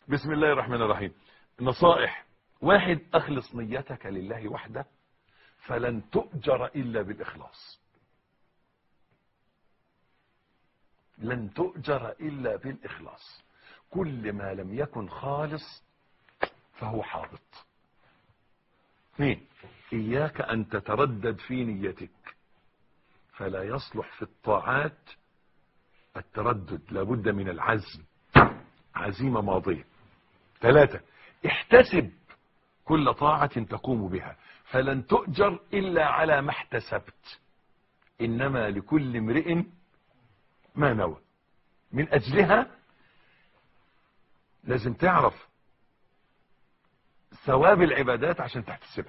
بسم الله الرحمن الرحيم. نصائح. واحد، اخلص نيتك لله وحده فلن تؤجر الا بالاخلاص. لن تؤجر الا بالاخلاص. كل ما لم يكن خالص فهو حابط. اثنين، اياك ان تتردد في نيتك، فلا يصلح في الطاعات التردد، لابد من العزم، عزيمة ماضية. ثلاثة، احتسب كل طاعة تقوم بها، فلن تؤجر إلا على ما احتسبت، إنما لكل امرئ ما نوى. من أجلها لازم تعرف ثواب العبادات عشان تحتسبها.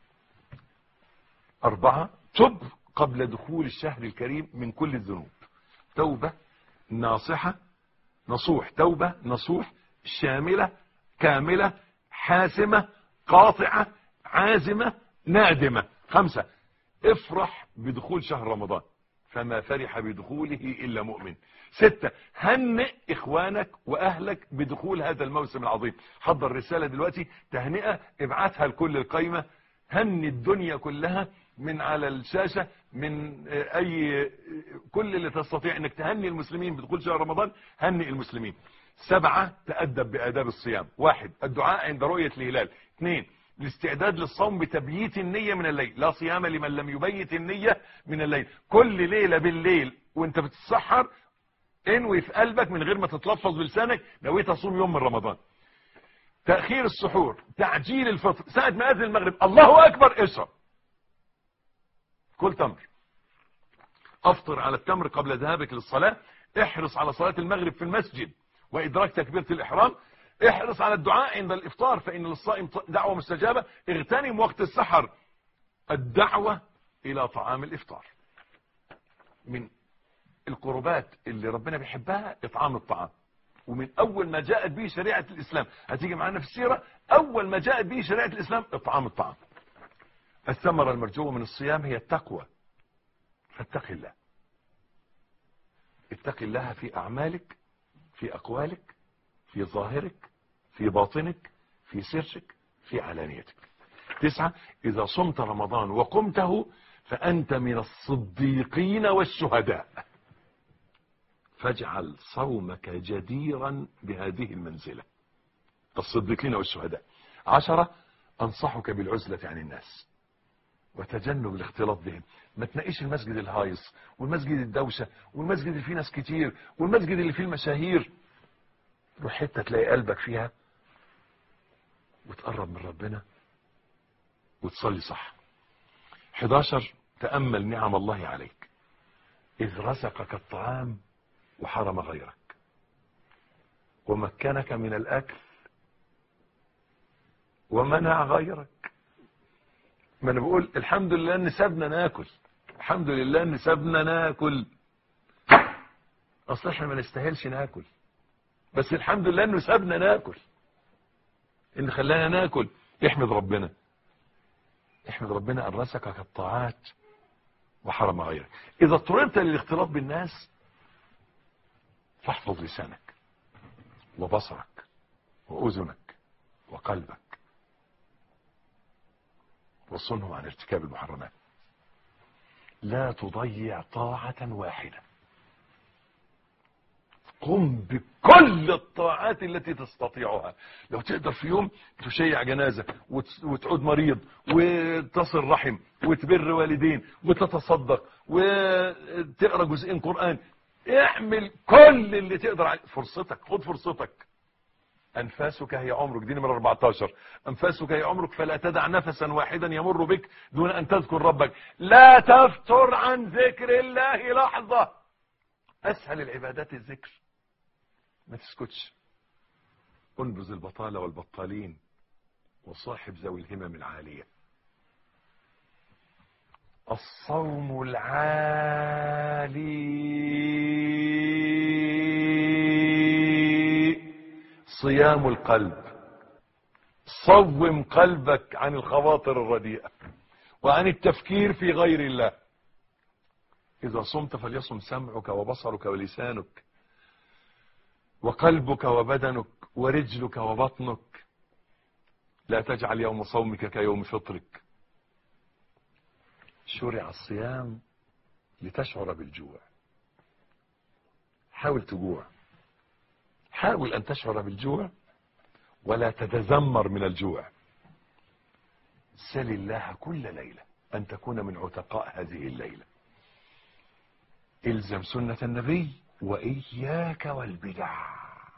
أربعة، تب قبل دخول الشهر الكريم من كل الذنوب، توبة ناصحة نصوح، توبة نصوح شاملة كاملة حاسمة قاطعة عازمة نادمة. خمسة، افرح بدخول شهر رمضان، فما فرح بدخوله إلا مؤمن. ستة، هنئ إخوانك وأهلك بدخول هذا الموسم العظيم. حضر رسالة دلوقتي تهنئة، ابعتها لكل القايمة، هني الدنيا كلها من على الشاشة، من كل اللي تستطيع انك تهني المسلمين بدخول شهر رمضان، هني المسلمين. سبعة، تأدب بآداب الصيام. واحد، الدعاء عند رؤية الهلال. اثنين، الاستعداد للصوم بتبييت النية من الليل، لا صيام لمن لم يبيت النية من الليل. كل ليلة بالليل وانت بتتسحر انوي في قلبك من غير ما تتلفظ بلسانك نويت اصوم يوم من رمضان. تأخير السحور، تعجيل الفطر، ساعة ما أذن المغرب الله أكبر اشرب، كل تمر، افطر على التمر قبل ذهابك للصلاة، احرص على صلاة المغرب في المسجد وإدراك تكبيرة الإحرام، احرص على الدعاء عند الإفطار فإن للصائم دعوة مستجابة، اغتنم وقت السحر الدعوة إلى طعام الإفطار. من القربات اللي ربنا بيحبها إطعام الطعام، ومن أول ما جاءت به شريعة الإسلام، هتيجي معنا في السيرة، أول ما جاءت به شريعة الإسلام إطعام الطعام. الثمرة المرجوة من الصيام هي التقوى، فاتق الله، اتق الله في أعمالك، في أقوالك، في ظاهرك، في باطنك، في سرك، في علانيتك. 9، إذا صمت رمضان وقمته فأنت من الصديقين والشهداء، فاجعل صومك جديرا بهذه المنزلة، الصديقين والشهداء. 10، أنصحك بالعزلة عن الناس وتجنب الاختلاط بهم. ما تنقيش المسجد الهايص والمسجد الدوشة والمسجد اللي فيه ناس كتير والمسجد اللي فيه المشاهير، روح حتة تلاقي قلبك فيها وتقرب من ربنا وتصلي صح. 11، تأمل نعم الله عليك، إذ رزقك الطعام وحرم غيرك ومكنك من الأكل ومنع غيرك. ما انا بقول الحمد لله ان سابنا ناكل، الحمد لله ان سابنا ناكل، اصل احنا ما نستاهلش ناكل، بس الحمد لله انه سابنا ناكل، ان خلانا ناكل. احمد ربنا، احمد ربنا ان رزقك الطاعات وحرم غيرك. اذا اضطررت للاختلاط بالناس فاحفظ لسانك وبصرك واذنك وقلبك وصنهم عن ارتكاب المحرمات. لا تضيع طاعة واحدة، قم بكل الطاعات التي تستطيعها. لو تقدر في يوم تشيع جنازة وتعود مريض وتصل رحم وتبر والدين وتتصدق وتقرأ جزئين قرآن، اعمل كل اللي تقدر عليه. فرصتك، خد فرصتك. أنفاسك هي عمرك، دي نمرة 14. أنفاسك هي عمرك فلا تدع نفسا واحدا يمر بك دون أن تذكر ربك. لا تفتر عن ذكر الله لحظة. أسهل العبادات الذكر، ما تسكتش. انبذ البطالة والبطالين وصاحب ذوي الهمم العالية. الصوم العالي صيام القلب. صوم قلبك عن الخواطر الرديئة وعن التفكير في غير الله. إذا صمت فليصم سمعك وبصرك ولسانك وقلبك وبدنك ورجلك وبطنك. لا تجعل يوم صومك كيوم فطرك. شرع الصيام لتشعر بالجوع. حاول تجوع، حاول أن تشعر بالجوع ولا تتذمر من الجوع. سل الله كل ليلة أن تكون من عتقاء هذه الليلة. الزم سنة النبي وإياك والبدع.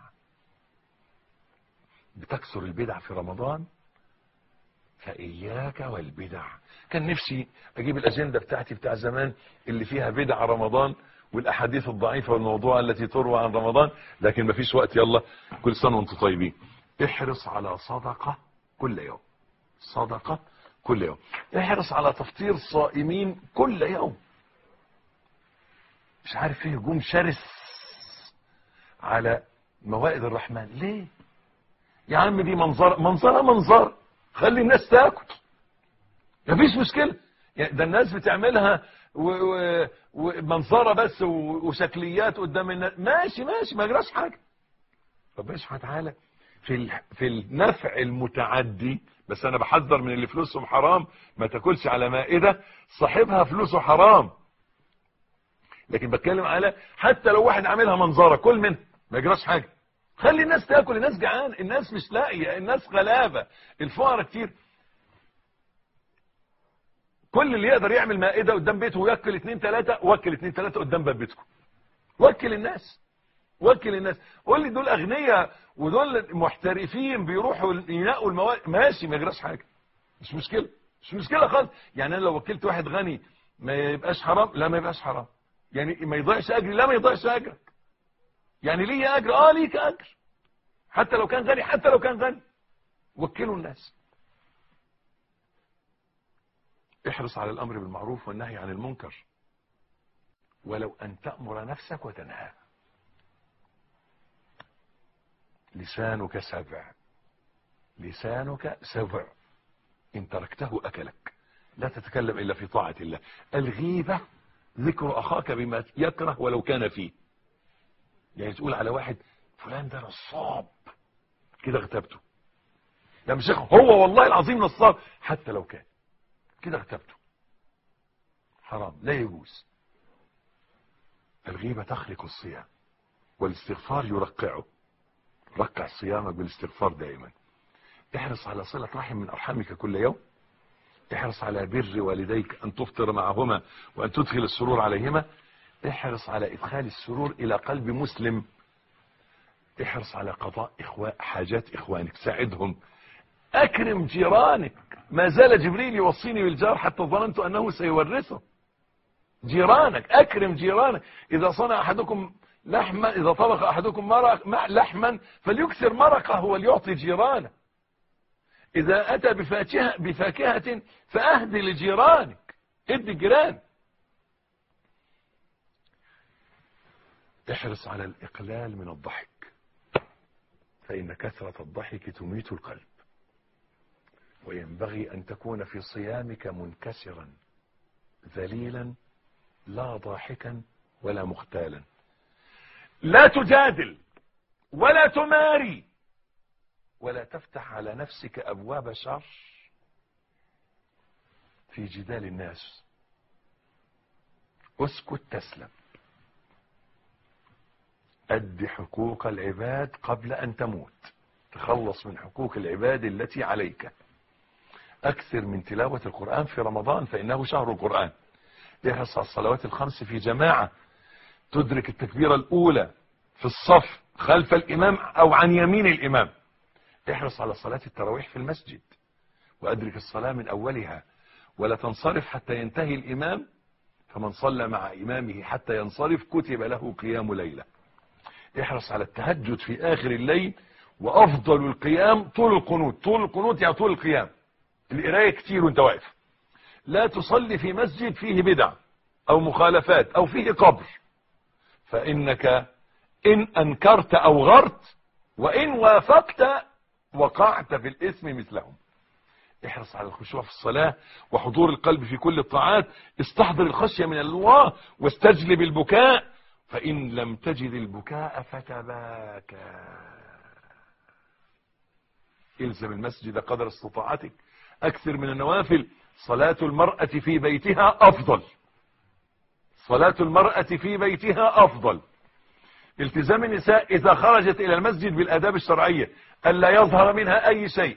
بتكثر البدع في رمضان، فإياك والبدع. كان نفسي أجيب الأجندة بتاعتي بتاع زمان اللي فيها بدع رمضان والأحاديث الضعيفة والموضوع التي تروى عن رمضان، لكن مفيش وقت. يلا، كل سنة وانتم طيبين. احرص على صدقة كل يوم، صدقة كل يوم. احرص على تفطير صائمين كل يوم. مش عارف فيه هجوم شرس على موائد الرحمن ليه يا عم؟ دي منظرة خلي الناس تاكل، مفيش مشكلة. يعني ده الناس بتعملها ومنظرة بس وشكليات قدام الناس، ماشي ما يجراش حاجة. ربنا سبحانه وتعالى في النفع المتعدي، بس انا بحذر من اللي فلوسهم حرام. ما تاكلش على مائدة صاحبها فلوسه حرام، لكن بتكلم على حتى لو واحد عاملها منظرة كل منها، ما يجراش حاجة. خلي الناس تاكل، الناس جعان، الناس مش لاقيه، الناس غلابه، الفقراء كتير. كل اللي يقدر يعمل مائده قدام بيته وياكل 2 3، وكل 2 3 قدام باب بيتكم. وكل الناس، وكل الناس. قول لي دول اغنياء ودول محترفين بيروحوا ينقوا المواد، ماشي ما يجراش حاجه، مش مشكله، مش مشكله خالص. يعني انا لو وكلت واحد غني ما يبقاش حرام؟ لا ما يبقاش حرام. يعني ما يضيعش اجري؟ لا ما يضيعش اجرك. يعني ليه اجر؟ ليك اجر حتى لو كان غني، حتى لو كان غني. وكلوا الناس. احرص على الامر بالمعروف والنهي عن المنكر، ولو ان تأمر نفسك وتنهى. لسانك سبع، لسانك سبع، ان تركته اكلك. لا تتكلم الا في طاعة الله. الغيبة ذكر اخاك بما يكره ولو كان فيه. يعني تقول على واحد فلان ده نصاب كده اغتبته. لا مش هو والله العظيم نصاب، حتى لو كان كده اغتبته، حرام، لا يجوز. الغيبة تخلق الصيام والاستغفار يرقعه. رقع صيامك بالاستغفار دائما. احرص على صلة رحم من ارحامك كل يوم. احرص على بر والديك، ان تفطر معهما وان تدخل السرور عليهما. احرص على ادخال السرور الى قلب مسلم. احرص على قضاء حاجات اخوانك، ساعدهم. اكرم جيرانك. ما زال جبريل يوصيني بالجار حتى ظننت انه سيورثه. جيرانك، اكرم جيرانك. اذا صنع احدكم لحما، اذا طبخ احدكم لحما فليكثر مرقه وليعطي جيرانه. اذا اتى بفاكهة فاهدي لجيرانك، ادي الجيران. احرص على الاقلال من الضحك، فان كثرة الضحك تميت القلب. وينبغي ان تكون في صيامك منكسرا ذليلا، لا ضاحكا ولا مختالا. لا تجادل ولا تماري ولا تفتح على نفسك ابواب شر في جدال الناس. اسكت تسلم. أد حقوق العباد قبل أن تموت، تخلص من حقوق العباد التي عليك. أكثر من تلاوة القرآن في رمضان فإنه شهر القرآن. احرص على الصلوات الخمس في جماعة، تدرك التكبيرة الأولى في الصف خلف الإمام أو عن يمين الإمام. احرص على صلاة التراويح في المسجد، وأدرك الصلاة من أولها، ولا تنصرف حتى ينتهي الإمام، فمن صلى مع إمامه حتى ينصرف كتب له قيام ليلة. احرص على التهجد في آخر الليل، وأفضل القيام طول القنوت. طول القنوت يعني طول القيام، القراية كتير وانت واقف. لا تصلي في مسجد فيه بدع أو مخالفات أو فيه قبر، فإنك إن أنكرت أو غرت وإن وافقت وقعت في الإثم مثلهم. احرص على الخشوع في الصلاة وحضور القلب في كل الطاعات. استحضر الخشية من الله واستجلب البكاء، فإن لم تجد البكاء فتباكى. الزم المسجد قدر استطاعتك، أكثر من النوافل. صلاة المرأة في بيتها أفضل، صلاة المرأة في بيتها أفضل. التزام النساء إذا خرجت إلى المسجد بالآداب الشرعية، ألا يظهر منها أي شيء.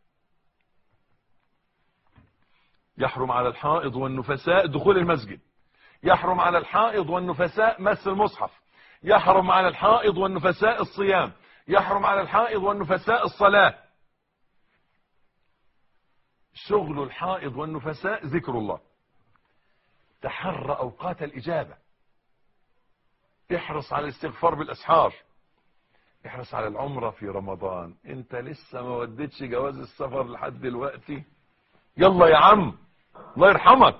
يحرم على الحائض والنفساء دخول المسجد، يحرم على الحائض والنفساء مس المصحف، يحرم على الحائض والنفساء الصيام، يحرم على الحائض والنفساء الصلاة. شغل الحائض والنفساء ذكر الله. تحرى أوقات الإجابة، احرص على الاستغفار بالأسحار، احرص على العمرة في رمضان. انت لسه ما وديتش جواز السفر لحد دلوقتي؟ يلا يا عم، الله يرحمك.